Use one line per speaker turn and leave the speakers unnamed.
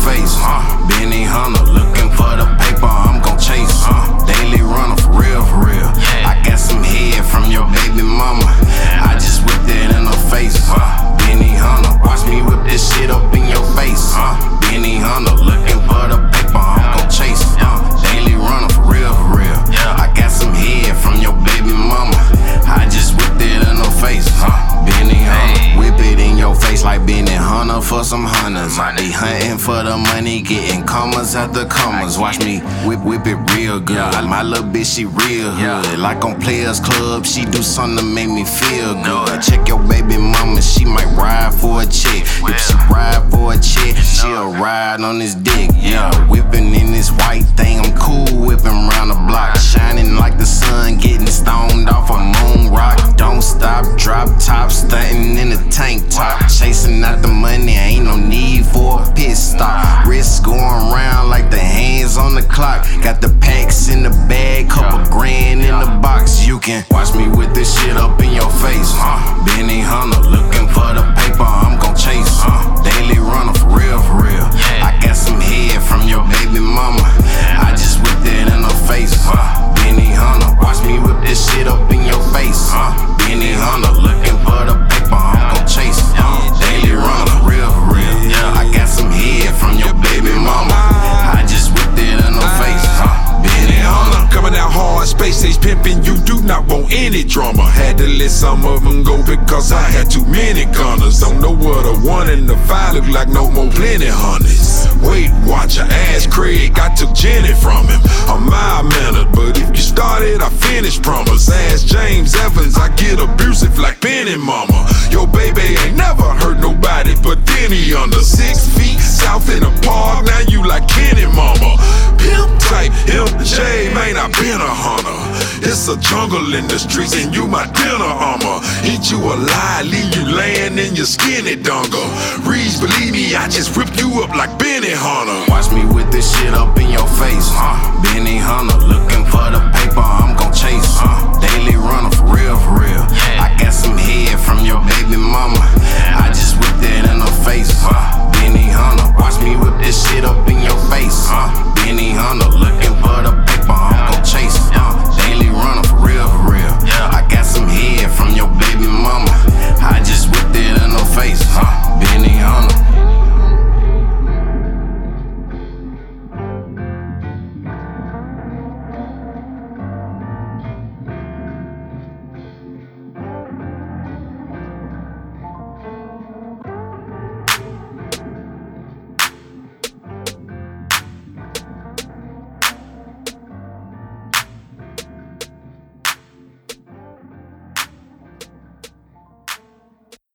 face. Benny Hunter, looking for the paper, I'm gon' chase. Daily runner, for real, for real. I got some head from your baby mama. I just whipped it in her face. Benny Hunter, watch me whip this shit up in your face. Benny Hunter, looking for the paper, I'm gon' chase. Daily runner, for real, for real. I got some head from your baby mama. I just whipped it in her face. Benny Hunter, whip it in your face like Benny Hunter for some hunters. I be hunting for the money, getting commas after commas. Watch me whip it real good. My little bitch, she real hood. Like on Players Club, she do something to make me feel good. Check your baby mama, she might ride for a chick. If she ride for a chick, she'll ride on this dick. Whipping in this white thing, I'm cool whipping round the block. Shining like the sun, getting stoned off a moon rock. Don't stop, drop top, stunting in a tank top. Chasing out the money, ain't no need for a pit stop. Wrists going round like the hands on the clock. Got the packs in the bag, couple grand in the box. You can watch me with this shit up in your face. Benny Hunter, looking for the paper, I'm gon' chase. Daily runner, for real, for real. I got some head from your baby mama. I just whipped it in her face. Benny Hunter, watch me whip this shit up in your face. Benny Hunter, looking for the paper, I'm gon' chase. Daily runner, real, for real. I got some head from your baby mama. I just whipped it in her face. Benny Hunter.
Coming out hard, space age pimping, you do not want any drama. Had to let some of them go because I had too many gunners. Don't know what a 1 and a 5 look like, no more plenty hunters. Weight watcher, ass Craig, I took Jenny from him. I'm mild-mannered, but if you started, I finished, promise. Ask James Evans, I get abusive like Benny Mama. Your baby ain't never hurt nobody, but then he under 6 feet south in the park. Now you like Kenny Mama. Pimp type, MJ, man, I been a hunter. It's a jungle in the streets and you my dinner armor. Eat you alive, leave you laying in your skinny dongle. Reese, believe me, I just whipped you up like Benny Hunter.
Watch me with this shit up in your face. Benny Hunter, looking for the